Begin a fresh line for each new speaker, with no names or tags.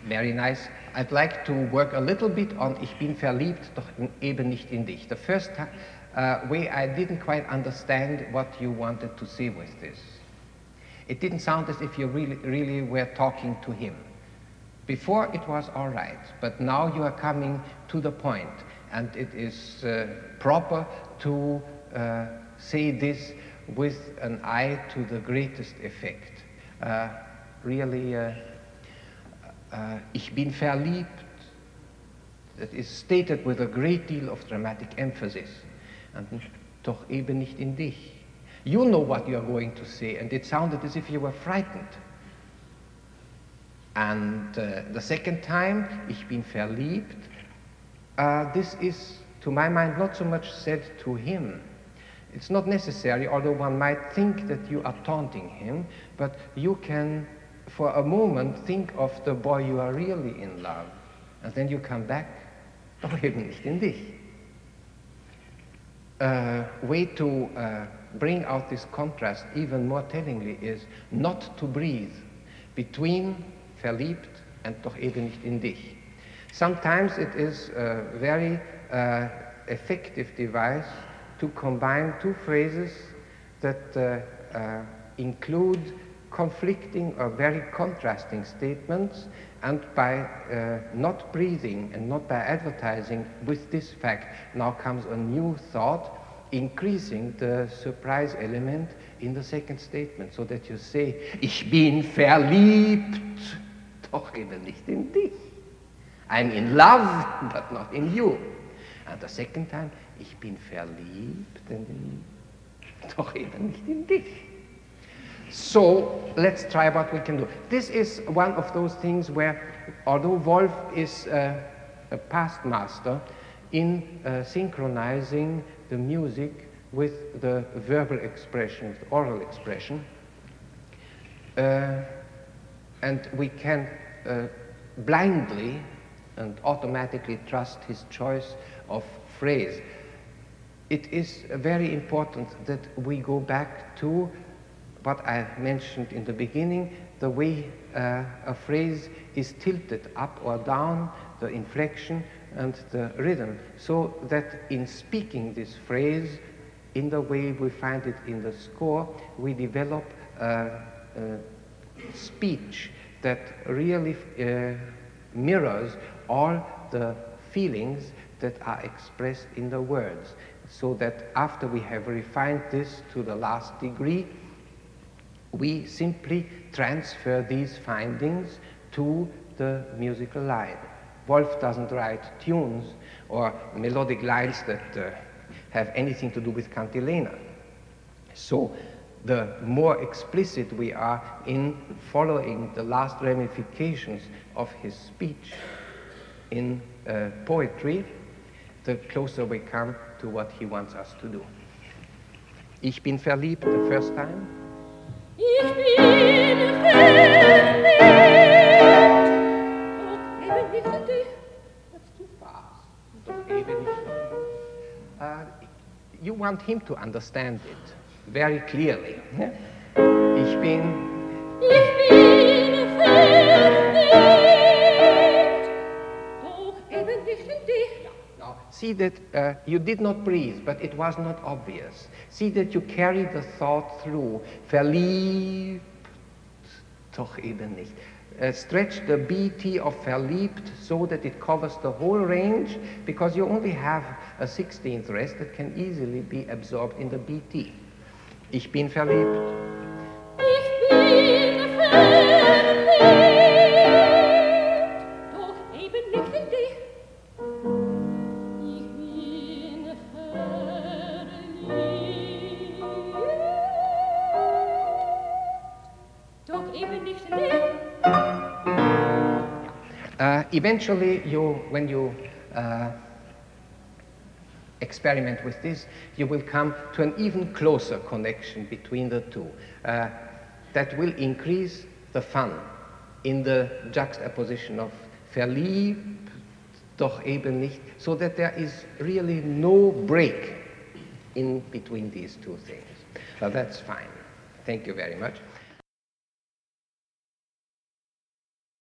Very nice. I'd like to work a little bit on Ich bin verliebt, doch eben nicht in dich. The first way I didn't quite understand what you wanted to say with this. It didn't sound as if you really were talking to him. Before it was all right, but now you are coming to the point, and it is proper to say this with an eye to the greatest effect. Ich bin verliebt, that is stated with a great deal of dramatic emphasis, and doch eben nicht in dich. You know what you are going to say, and it sounded as if you were frightened. And the second time, ich bin verliebt, this is, to my mind, not so much said to him. It's not necessary, although one might think that you are taunting him, but you can, for a moment, think of the boy you are really in love, and then you come back, doch eben nicht in dich. Way to bring out this contrast even more tellingly is not to breathe between verliebt and doch eben nicht in dich. Sometimes it is a very effective device to combine two phrases that include conflicting or very contrasting statements, and by not breathing and not by advertising with this fact, now comes a new thought, increasing the surprise element in the second statement, so that you say, ich bin verliebt, doch eben nicht in dich. I'm in love, but not in you. And the second time, ich bin verliebt, doch eben nicht in dich. So let's try what we can do. This is one of those things where, although Wolf is a past master in synchronizing the music with the verbal expression, the oral expression, and we can blindly and automatically trust his choice of phrase. It is very important that we go back to what I mentioned in the beginning, the way a phrase is tilted up or down, the inflection and the rhythm, so that in speaking this phrase, in the way we find it in the score, we develop speech that really mirrors all the feelings that are expressed in the words, so that after we have refined this to the last degree, we simply transfer these findings to the musical line. Wolf doesn't write tunes or melodic lines that have anything to do with cantilena. So the more explicit we are in following the last ramifications of his speech in poetry, the closer we come to what he wants us to do. Ich bin verliebt the first time.
Ich bin verliebt, doch eben nicht in dich.
That's too fast. Doch eben nicht. You want him to understand it very clearly. Ich bin
verliebt, doch eben nicht in dich.
Now, see that you did not breathe, but it was not obvious. See that you carry the thought through. Verliebt, doch eben nicht. Stretch the BT of verliebt so that it covers the whole range, because you only have a 16th rest that can easily be absorbed in the BT. Ich bin verliebt.
Ich bin verliebt, doch eben nicht in dich. Ich bin verliebt, doch eben nicht in dich.
Eventually, when you experiment with this, you will come to an even closer connection between the two. That will increase the fun in the juxtaposition of verliebt, doch eben nicht, so that there is really no break in between these two things. So that's fine. Thank you very much.